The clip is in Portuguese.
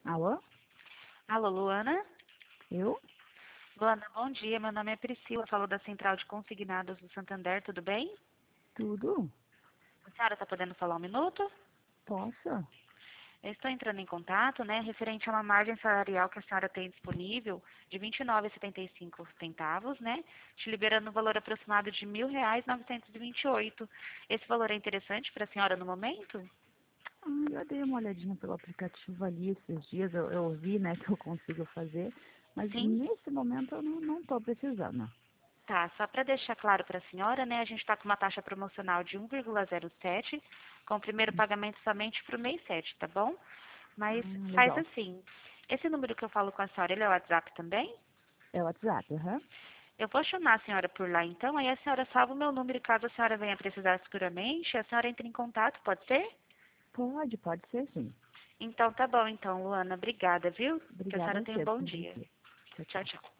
Alô? Alô, Luana? Eu? Luana, bom dia. Meu nome é Priscila, falo da Central de Consignados do Santander, tudo bem? Tudo? A senhora está podendo falar um minuto? Posso? Eu estou entrando em contato, né, referente a uma margem salarial que a senhora tem disponível de R$ 29,75, né, te liberando um valor aproximado de R$ 1.000,928. Esse valor é interessante para a senhora no momento? Eu dei uma olhadinha pelo aplicativo ali esses dias, eu vi, né, que eu consigo fazer, mas Sim? nesse momento eu não estou precisando. Tá, só para deixar claro para a senhora, né, a gente está com uma taxa promocional de 1,07, com o primeiro pagamento somente para o mês 7, tá bom? Mas faz Legal. assim, esse número que eu falo com a senhora, ele é o WhatsApp também? É o WhatsApp, aham? Eu vou chamar a senhora por lá então, aí a senhora salva o meu número e caso a senhora venha precisar futuramente, a senhora entre em contato, pode ser? Pode ser sim. Então tá bom então, Luana, obrigada, viu? Que a Obrigada senhora a tenha um você, bom bom dia. dia. Tchau, Tchau, tchau. tchau.